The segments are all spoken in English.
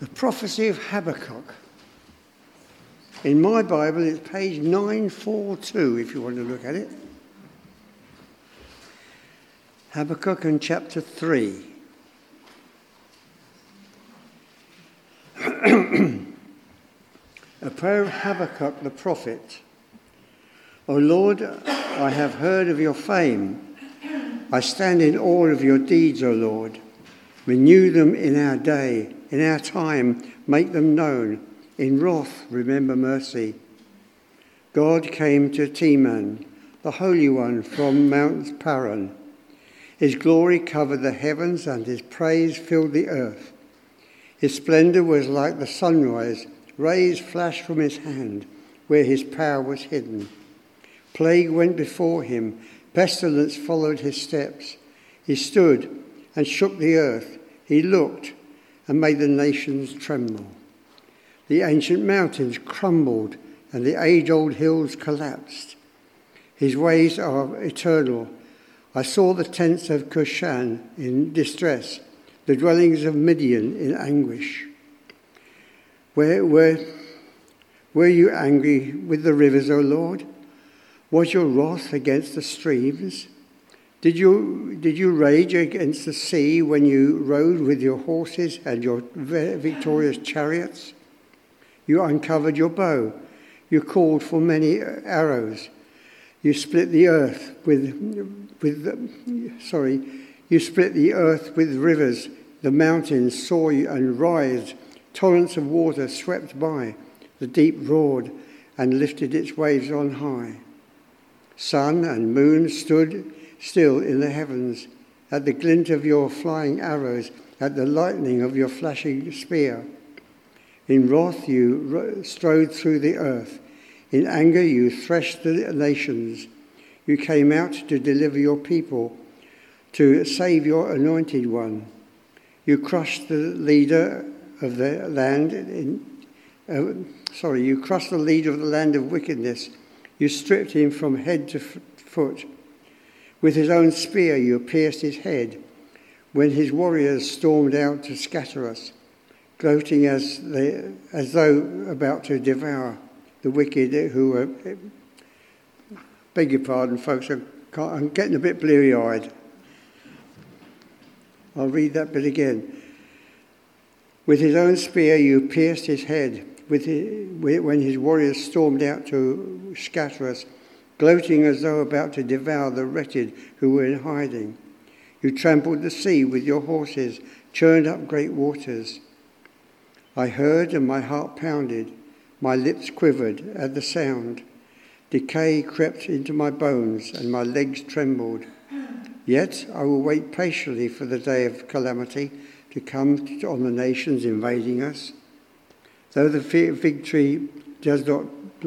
The prophecy of Habakkuk. In my Bible, it's page 942, if you want to look at it. Habakkuk and chapter 3. A prayer of Habakkuk the prophet. O Lord, I have heard of your fame. I stand in awe of your deeds, O Lord. Renew them in our day, in our time, make them known. In wrath, remember mercy. God came to Teman, the Holy One from Mount Paran. His glory covered the heavens and his praise filled the earth. His splendour was like the sunrise, rays flashed from his hand where his power was hidden. Plague went before him, pestilence followed his steps. He stood and shook the earth. He looked and made the nations tremble. The ancient mountains crumbled and the age-old hills collapsed. His ways are eternal. I saw the tents of Cushan in distress, the dwellings of Midian in anguish. Were you angry with the rivers, O Lord? Was your wrath against the streams? Did you rage against the sea when you rode with your horses and your victorious chariots? You uncovered your bow. You called for many arrows. You split the earth with rivers. The mountains saw you and writhed. Torrents of water swept by. The deep roared and lifted its waves on high. Sun and moon stood still in the heavens at the glint of your flying arrows, at the lightning of your flashing spear. In wrath you strode through the earth. In anger you threshed the nations. You came out to deliver your people, to save your anointed one. You crushed the leader of the land you crushed the leader of the land of wickedness. You stripped him from head to foot. With his own spear you pierced his head when his warriors stormed out to scatter us, gloating as though about to devour the wicked who were... Beg your pardon, folks, I'm getting a bit bleary-eyed. I'll read that bit again. With his own spear you pierced his head when his warriors stormed out to scatter us, gloating as though about to devour the wretched who were in hiding. You trampled the sea with your horses, churned up great waters. I heard and my heart pounded, my lips quivered at the sound. Decay crept into my bones and my legs trembled. Yet I will wait patiently for the day of calamity to come on the nations invading us. Though the fig tree does not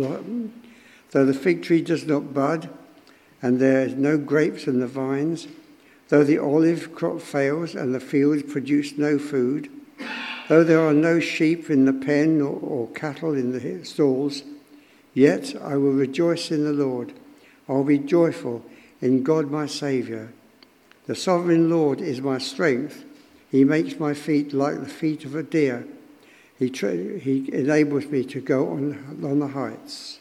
bud, and there is no grapes in the vines, though the olive crop fails and the fields produce no food, though there are no sheep in the pen or cattle in the stalls, yet I will rejoice in the Lord. I will be joyful in God my Saviour. The sovereign Lord is my strength. He makes my feet like the feet of a deer. He enables me to go on the heights.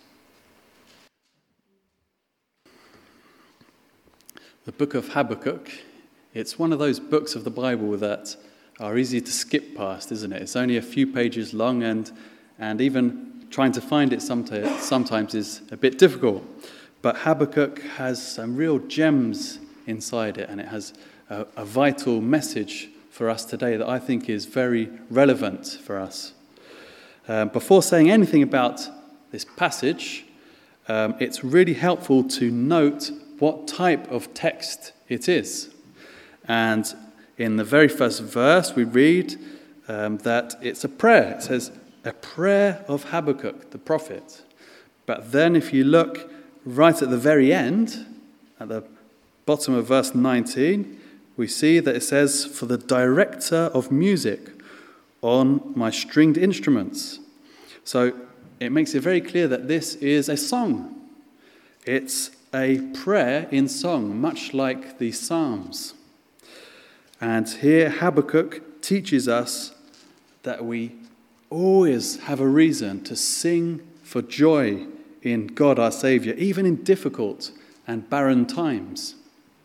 The book of Habakkuk, it's one of those books of the Bible that are easy to skip past, isn't it? It's only a few pages long and even trying to find it sometimes is a bit difficult. But Habakkuk has some real gems inside it, and it has a vital message for us today that I think is very relevant for us. Before saying anything about this passage, it's really helpful to note what type of text it is. And in the very first verse, we read that it's a prayer. It says, a prayer of Habakkuk, the prophet. But then if you look right at the very end, at the bottom of verse 19, we see that it says, for the director of music on my stringed instruments. So it makes it very clear that this is a song. It's a prayer in song, much like the Psalms. And here Habakkuk teaches us that we always have a reason to sing for joy in God our Saviour, even in difficult and barren times.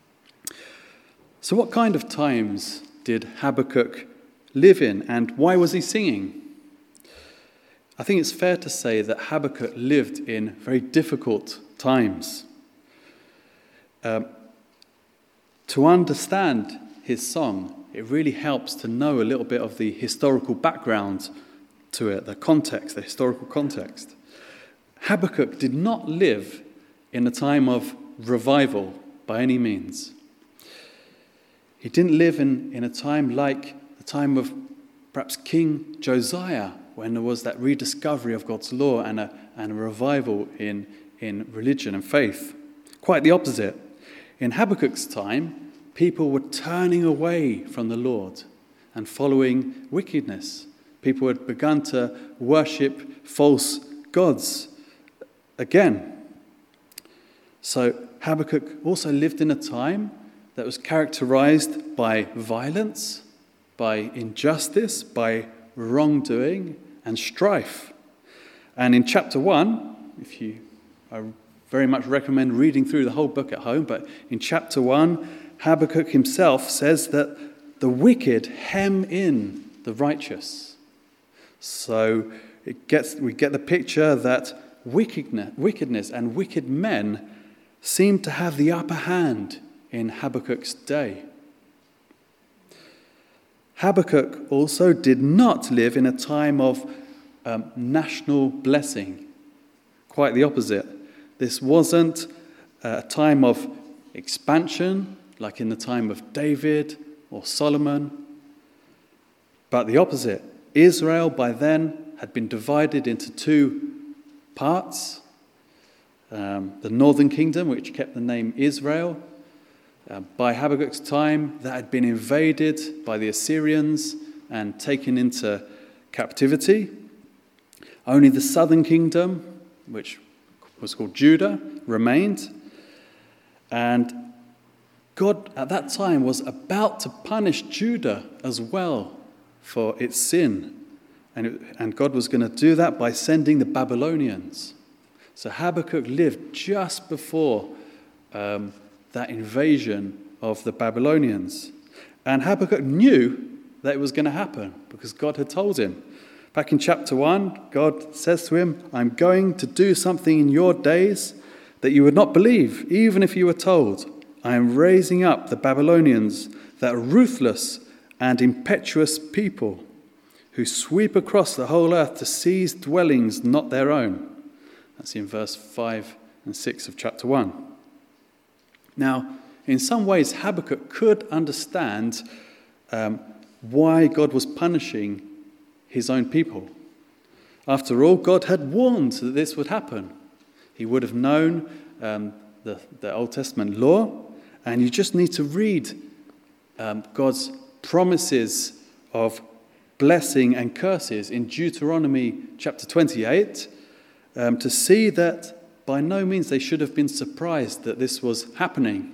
So what kind of times did Habakkuk live in, and why was he singing? I think it's fair to say that Habakkuk lived in very difficult times. To understand his song, it really helps to know a little bit of the historical background to it, the historical context. Habakkuk did not live in a time of revival by any means. He didn't live in a time like the time of perhaps King Josiah, when there was that rediscovery of God's law and a revival in religion and faith. Quite the opposite. In Habakkuk's time, people were turning away from the Lord and following wickedness. People had begun to worship false gods again. So Habakkuk also lived in a time that was characterized by violence, by injustice, by wrongdoing and strife. And in chapter 1, I very much recommend reading through the whole book at home, but in chapter 1, Habakkuk himself says that the wicked hem in the righteous. So we get the picture that wickedness and wicked men seem to have the upper hand in Habakkuk's day. Habakkuk also did not live in a time of national blessing. Quite the opposite. This wasn't a time of expansion like in the time of David or Solomon, but the opposite. Israel by then had been divided into two parts. The northern kingdom, which kept the name Israel. By Habakkuk's time, that had been invaded by the Assyrians and taken into captivity. Only the southern kingdom, which was called Judah, remained. And God at that time was about to punish Judah as well for its sin. And God was going to do that by sending the Babylonians. So Habakkuk lived just before that invasion of the Babylonians. And Habakkuk knew that it was going to happen because God had told him. Back in chapter 1, God says to him, I'm going to do something in your days that you would not believe, even if you were told. I am raising up the Babylonians, that ruthless and impetuous people who sweep across the whole earth to seize dwellings not their own. That's in verse 5 and 6 of chapter 1. Now, in some ways, Habakkuk could understand why God was punishing his own people. After all, God had warned that this would happen. He would have known the Old Testament law, and you just need to read God's promises of blessing and curses in Deuteronomy chapter 28 to see that by no means they should have been surprised that this was happening.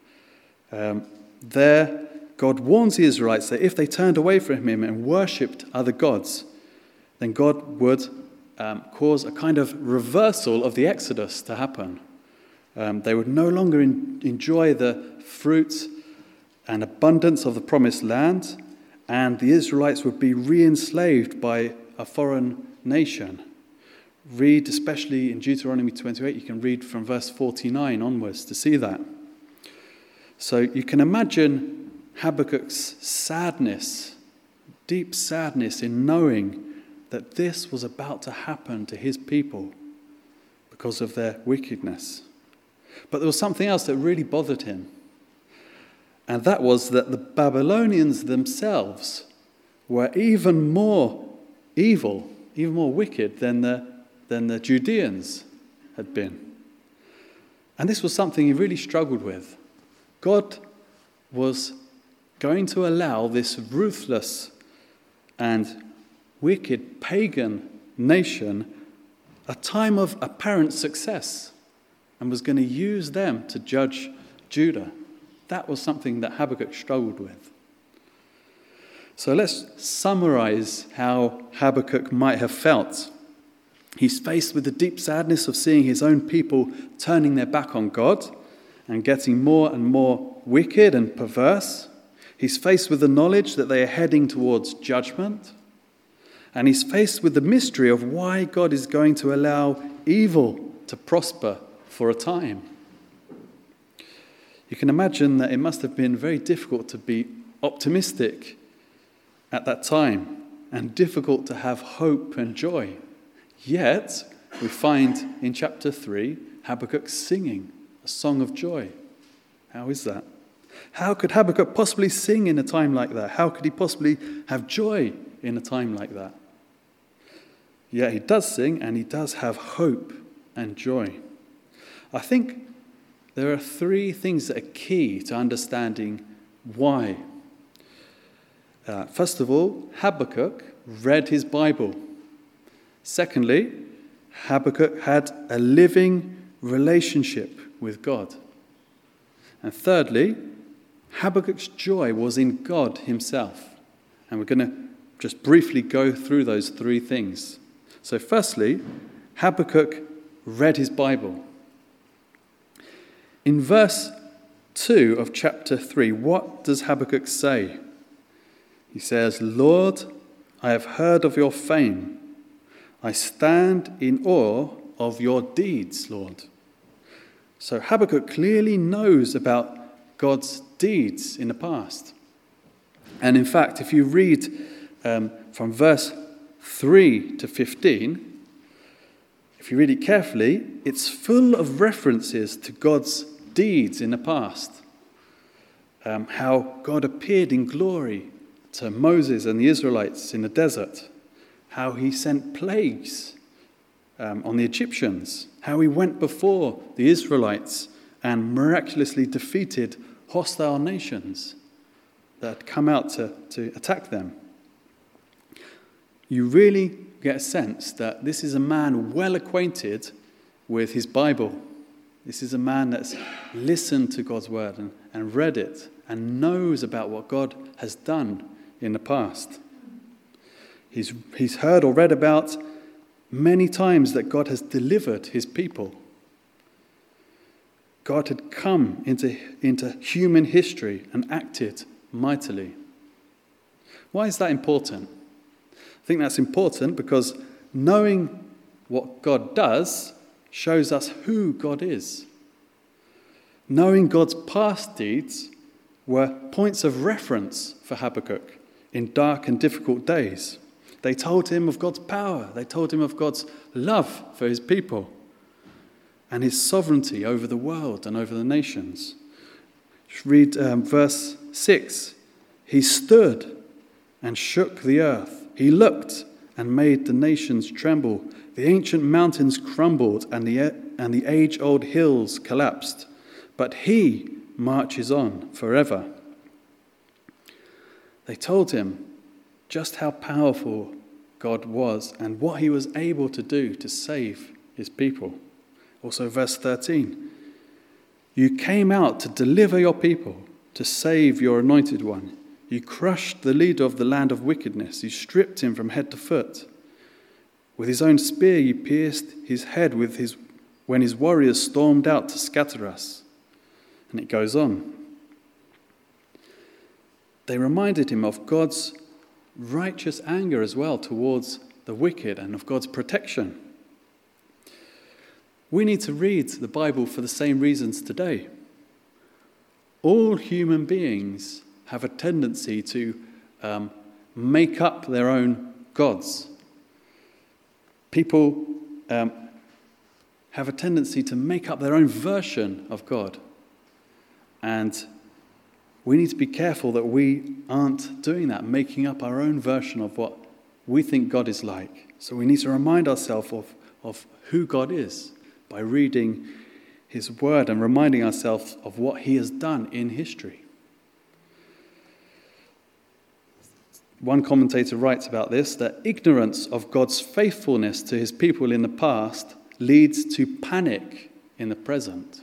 There, God warns the Israelites that if they turned away from him and worshipped other gods, then God would cause a kind of reversal of the Exodus to happen. They would no longer enjoy the fruit and abundance of the promised land, and the Israelites would be re-enslaved by a foreign nation. Read, especially in Deuteronomy 28, you can read from verse 49 onwards to see that. So you can imagine Habakkuk's sadness, deep sadness in knowing that this was about to happen to his people because of their wickedness. But there was something else that really bothered him. And that was that the Babylonians themselves were even more evil, even more wicked than the Judeans had been. And this was something he really struggled with. God was going to allow this ruthless and wicked pagan nation a time of apparent success and was going to use them to judge Judah. That was something that Habakkuk struggled with. So let's summarize how Habakkuk might have felt. He's faced with the deep sadness of seeing his own people turning their back on God and getting more and more wicked and perverse. He's faced with the knowledge that they are heading towards judgment. And he's faced with the mystery of why God is going to allow evil to prosper for a time. You can imagine that it must have been very difficult to be optimistic at that time and difficult to have hope and joy. Yet, we find in chapter 3, Habakkuk singing a song of joy. How is that? How could Habakkuk possibly sing in a time like that? How could he possibly have joy in a time like that? Yeah, he does sing and he does have hope and joy. I think there are 3 things that are key to understanding why. First of all, Habakkuk read his Bible. Secondly, Habakkuk had a living relationship with God. And thirdly, Habakkuk's joy was in God himself. And we're going to just briefly go through those 3 things. So firstly, Habakkuk read his Bible. In verse 2 of chapter 3, what does Habakkuk say? He says, "Lord, I have heard of your fame. I stand in awe of your deeds, Lord." So Habakkuk clearly knows about God's deeds in the past. And in fact, if you read from verse 3 to 15, if you read it carefully, it's full of references to God's deeds in the past. How God appeared in glory to Moses and the Israelites in the desert. How he sent plagues on the Egyptians. How he went before the Israelites and miraculously defeated hostile nations that had come out to attack them. You really get a sense that this is a man well acquainted with his Bible. This is a man that's listened to God's word and read it and knows about what God has done in the past. He's heard or read about many times that God has delivered his people. God had come into human history and acted mightily. Why is that important? I think that's important because knowing what God does shows us who God is. Knowing God's past deeds were points of reference for Habakkuk in dark and difficult days. They told him of God's power. They told him of God's love for his people and his sovereignty over the world and over the nations. Just read verse 6. He stood and shook the earth. He looked and made the nations tremble. The ancient mountains crumbled and the age-old hills collapsed. But he marches on forever. They told him just how powerful God was and what he was able to do to save his people. Also verse 13. You came out to deliver your people, to save your anointed one. You crushed the leader of the land of wickedness. You stripped him from head to foot. With his own spear you pierced his head when his warriors stormed out to scatter us. And it goes on. They reminded him of God's righteous anger as well towards the wicked and of God's protection. We need to read the Bible for the same reasons today. All human beings have a tendency to make up their own gods. People have a tendency to make up their own version of God. And we need to be careful that we aren't doing that, making up our own version of what we think God is like. So we need to remind ourselves of who God is by reading his word and reminding ourselves of what he has done in history. One commentator writes about this, that ignorance of God's faithfulness to his people in the past leads to panic in the present.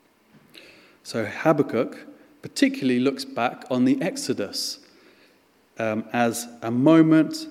So Habakkuk particularly looks back on the Exodus as a moment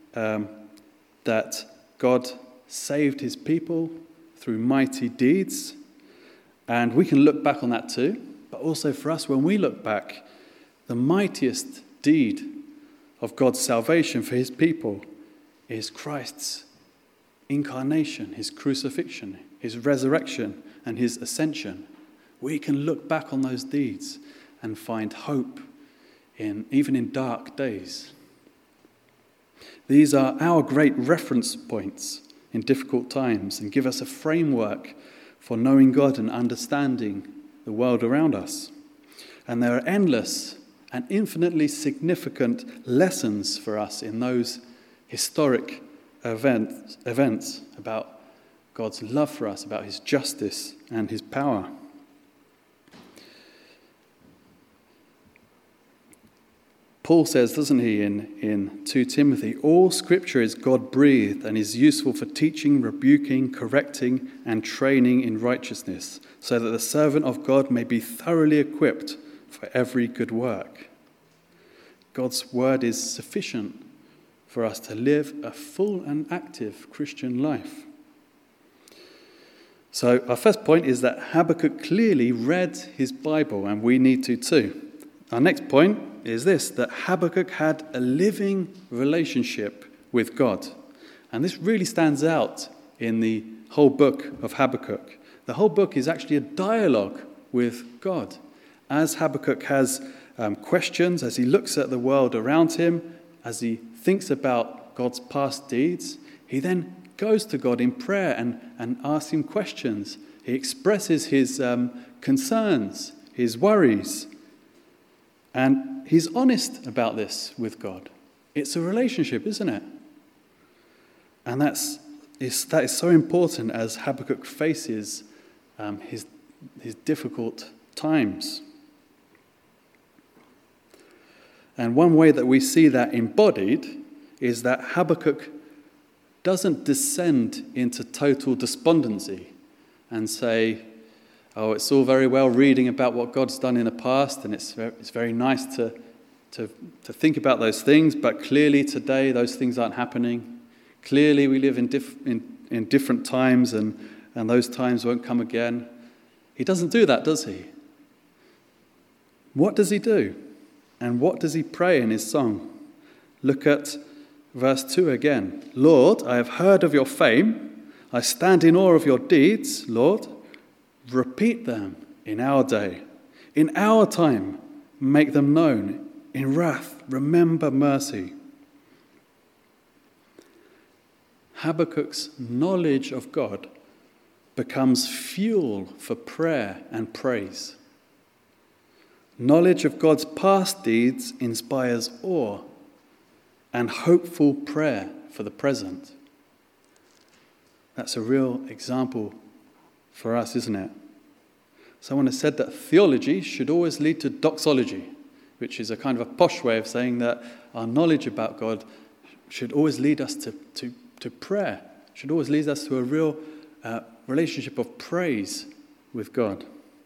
that God saved his people through mighty deeds. And we can look back on that too. But also for us, when we look back, the mightiest deed of God's salvation for his people is Christ's incarnation, his crucifixion, his resurrection, and his ascension. We can look back on those deeds and find hope even in dark days. These are our great reference points in difficult times and give us a framework for knowing God and understanding the world around us. And there are endless and infinitely significant lessons for us in those historic events about God's love for us, about his justice and his power. Paul says, doesn't he, in 2 Timothy, all scripture is God-breathed and is useful for teaching, rebuking, correcting, and training in righteousness, so that the servant of God may be thoroughly equipped for every good work. God's word is sufficient for us to live a full and active Christian life. So our first point is that Habakkuk clearly read his Bible, and we need to too. Our next point is this, that Habakkuk had a living relationship with God. And this really stands out in the whole book of Habakkuk. The whole book is actually a dialogue with God. As Habakkuk has questions, as he looks at the world around him, as he thinks about God's past deeds, he then goes to God in prayer and asks him questions. He expresses his concerns, his worries, and he's honest about this with God. It's a relationship, isn't it? And that is so important as Habakkuk faces his difficult times. And one way that we see that embodied is that Habakkuk doesn't descend into total despondency and say, oh, it's all very well reading about what God's done in the past, and it's very nice to think about those things, but clearly today those things aren't happening. Clearly we live in different times, and those times won't come again. He doesn't do that, does he? What does he do? And what does he pray in his song? Look at verse 2 again. Lord, I have heard of your fame. I stand in awe of your deeds, Lord. Repeat them in our day. In our time, make them known. In wrath, remember mercy. Habakkuk's knowledge of God becomes fuel for prayer and praise. Knowledge of God's past deeds inspires awe and hopeful prayer for the present. That's a real example for us, isn't it? Someone has said that theology should always lead to doxology, which is a kind of a posh way of saying that our knowledge about God should always lead us to prayer, should always lead us to a real relationship of praise with God.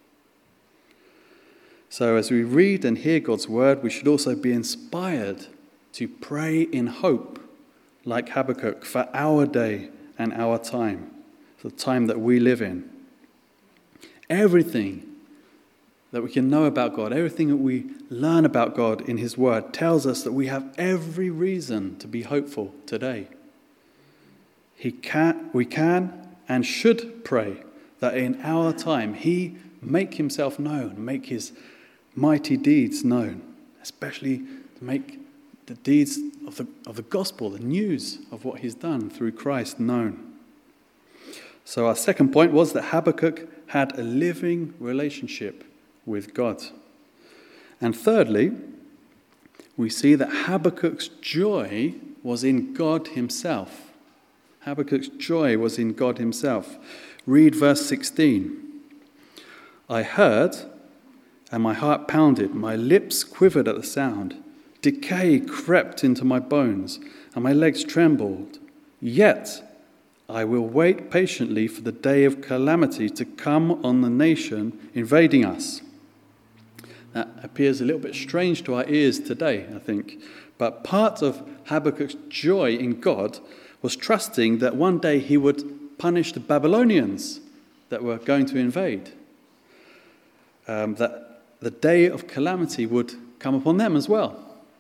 So as we read and hear God's word, we should also be inspired to pray in hope, like Habakkuk, for our day and our time, the time that we live in. Everything that we can know about God, everything that we learn about God in his word tells us that we have every reason to be hopeful today. We can and should pray that in our time he make himself known, make his mighty deeds known, especially to make the deeds of the gospel, the news of what he's done through Christ known. So our second point was that Habakkuk had a living relationship with God. And thirdly, we see that Habakkuk's joy was in God himself. Habakkuk's joy was in God himself. Read verse 16. I heard, and my heart pounded, my lips quivered at the sound. Decay crept into my bones, and my legs trembled. Yet I will wait patiently for the day of calamity to come on the nation invading us. That appears a little bit strange to our ears today, I think. But part of Habakkuk's joy in God was trusting that one day he would punish the Babylonians that were going to invade. That the day of calamity would come upon them as well.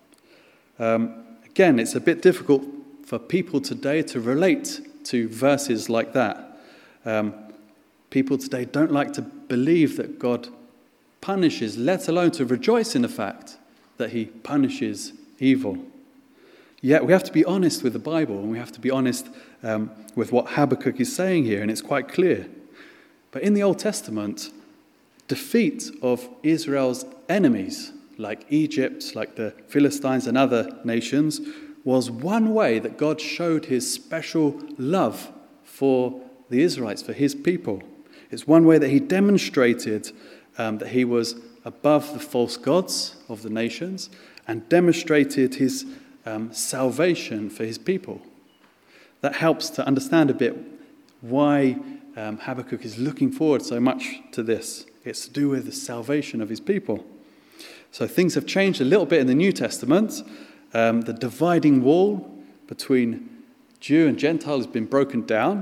Again, it's a bit difficult for people today to relate to verses like that. People today don't like to believe that God punishes, let alone to rejoice in the fact that he punishes evil. Yet we have to be honest with the Bible, and we have to be honest with what Habakkuk is saying here, and it's quite clear. But in the Old Testament, defeat of Israel's enemies, like Egypt, like the Philistines and other nations, was one way that God showed his special love for the Israelites, for his people. It's one way that he demonstrated that he was above the false gods of the nations and demonstrated his salvation for his people. That helps to understand a bit why Habakkuk is looking forward so much to this. It's to do with the salvation of his people. So things have changed a little bit in the New Testament. The dividing wall between Jew and Gentile has been broken down.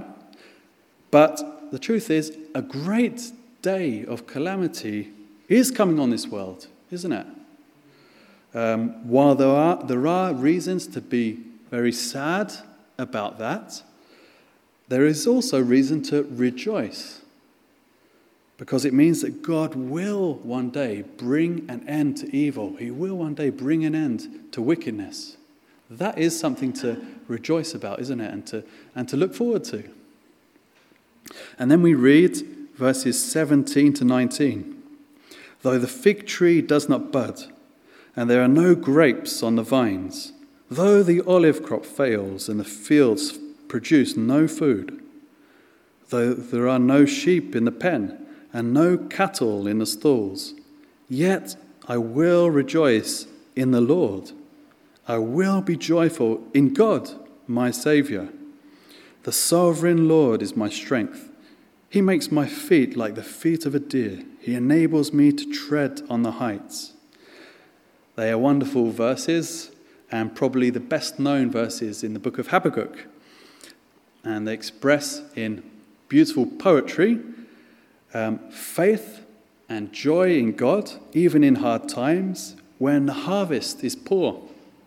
But the truth is, a great day of calamity is coming on this world, isn't it? While there are reasons to be very sad about that, there is also reason to rejoice, because it means that God will one day bring an end to evil. He will one day bring an end to wickedness. That is something to rejoice about, isn't it? And to look forward to. And then we read verses 17 to 19. Though the fig tree does not bud, and there are no grapes on the vines, though the olive crop fails and the fields produce no food, though there are no sheep in the pen and no cattle in the stalls, yet I will rejoice in the Lord. I will be joyful in God, my Saviour. The sovereign Lord is my strength. He makes my feet like the feet of a deer. He enables me to tread on the heights. They are wonderful verses, and probably the best known verses in the book of Habakkuk. And they express in beautiful poetry faith and joy in God, even in hard times, when the harvest is poor.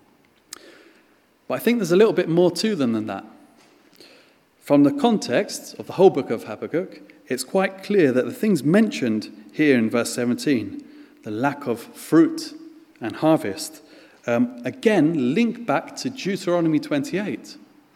But I think there's a little bit more to them than that. From the context of the whole book of Habakkuk, it's quite clear that the things mentioned here in verse 17, the lack of fruit and harvest, again link back to Deuteronomy 28.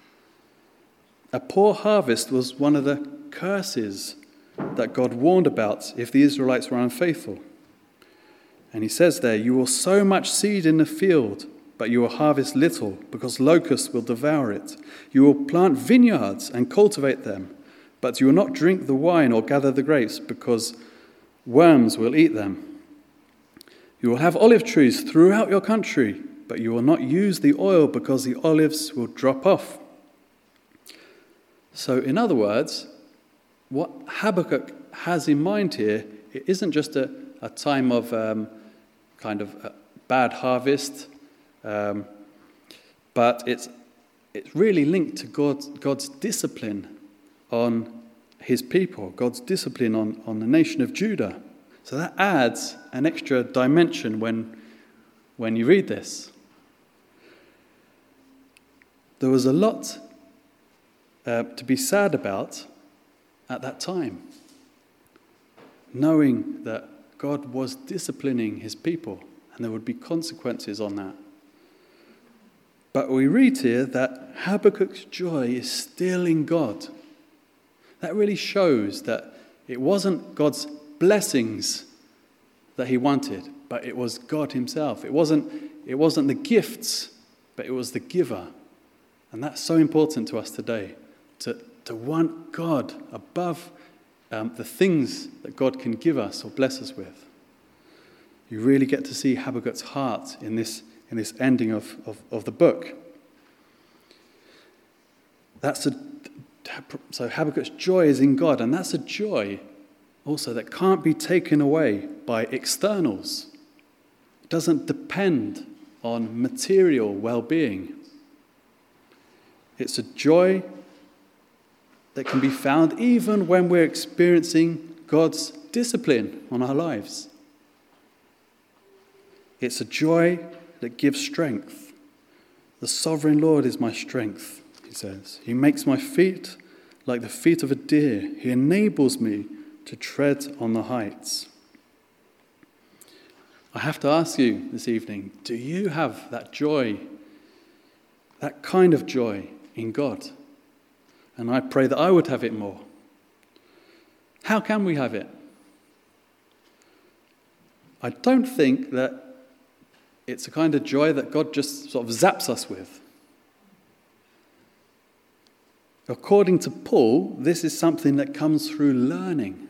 A poor harvest was one of the curses that God warned about if the Israelites were unfaithful. And he says there, you will sow much seed in the field, but you will harvest little, because locusts will devour it. You will plant vineyards and cultivate them, but you will not drink the wine or gather the grapes, because worms will eat them. You will have olive trees throughout your country, but you will not use the oil, because the olives will drop off. So, in other words, what Habakkuk has in mind here, it isn't just a time of kind of a bad harvest, but it's really linked to God's discipline on his people, God's discipline on the nation of Judah. So that adds an extra dimension when you read this. There was a lot to be sad about at that time, knowing that God was disciplining his people and there would be consequences on that. But we read here that Habakkuk's joy is still in God. That really shows that it wasn't God's blessings that he wanted, but it was God himself. It wasn't the gifts, but it was the giver. And that's so important to us today, to want God above the things that God can give us or bless us with. You really get to see Habakkuk's heart in this ending of the book. So Habakkuk's joy is in God, and that's a joy also that can't be taken away by externals, It doesn't depend on material well-being. It's a joy that can be found even when we're experiencing God's discipline on our lives. It's a joy that gives strength. The sovereign Lord is my strength, he says. He makes my feet like the feet of a deer. He enables me to tread on the heights. I have to ask you this evening, do you have that joy, that kind of joy in God? And I pray that I would have it more. How can we have it? I don't think that it's a kind of joy that God just sort of zaps us with. According to Paul, this is something that comes through learning.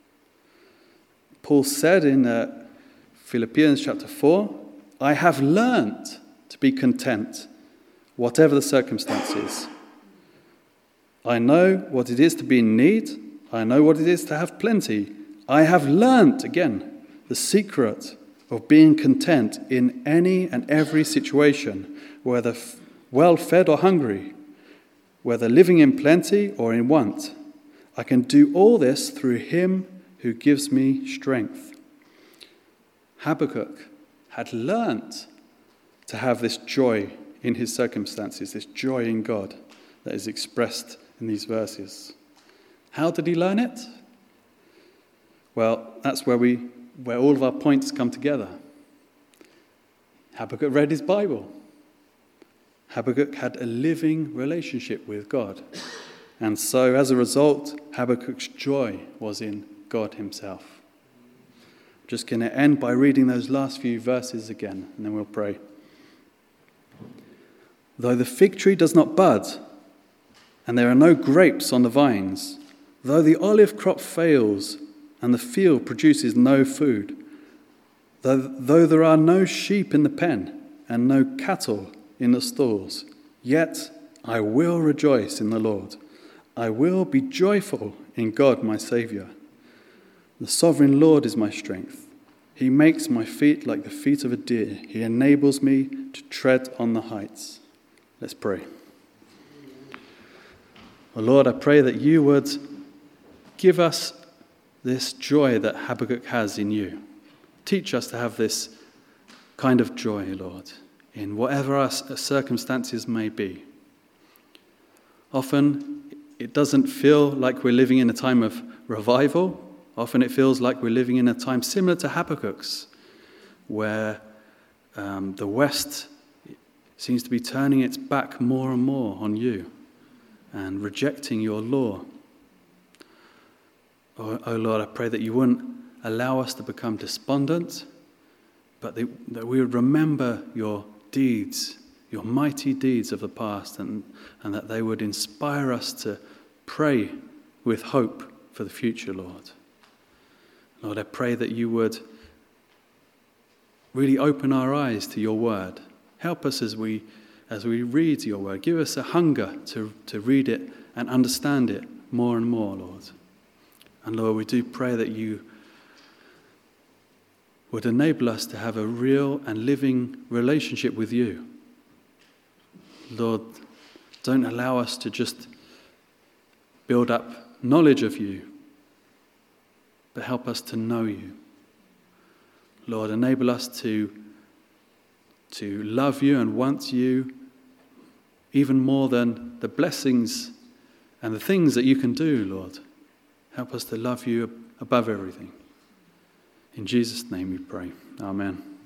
Paul said in Philippians chapter 4, I have learnt to be content, whatever the circumstances. I know what it is to be in need. I know what it is to have plenty. I have learnt, again, the secret of being content in any and every situation, whether well-fed or hungry, whether living in plenty or in want. I can do all this through him who gives me strength. Habakkuk had learnt to have this joy in his circumstances, this joy in God that is expressed in these verses. How did he learn it? Well, that's where all of our points come together. Habakkuk read his Bible. Habakkuk had a living relationship with God. And so, as a result, Habakkuk's joy was in God himself. I'm just going to end by reading those last few verses again, and then we'll pray. Though the fig tree does not bud, and there are no grapes on the vines, though the olive crop fails, and the field produces no food, though there are no sheep in the pen, and no cattle in the stalls, yet I will rejoice in the Lord. I will be joyful in God my Saviour. The sovereign Lord is my strength. He makes my feet like the feet of a deer. He enables me to tread on the heights. Let's pray. Oh Lord, I pray that you would give us this joy that Habakkuk has in you. Teach us to have this kind of joy, Lord, in whatever our circumstances may be. Often it doesn't feel like we're living in a time of revival. Often it feels like we're living in a time similar to Habakkuk's, where the West seems to be turning its back more and more on you and rejecting your law. Oh Lord, I pray that you wouldn't allow us to become despondent, but that we would remember your deeds, your mighty deeds of the past, and that they would inspire us to pray with hope for the future, Lord. Lord, I pray that you would really open our eyes to your word. Help us as we read your word. Give us a hunger to read it and understand it more and more, Lord. And Lord, we do pray that you would enable us to have a real and living relationship with you. Lord, don't allow us to just build up knowledge of you, but help us to know you. Lord, enable us to love you and want you even more than the blessings and the things that you can do, Lord. Help us to love you above everything. In Jesus' name we pray. Amen.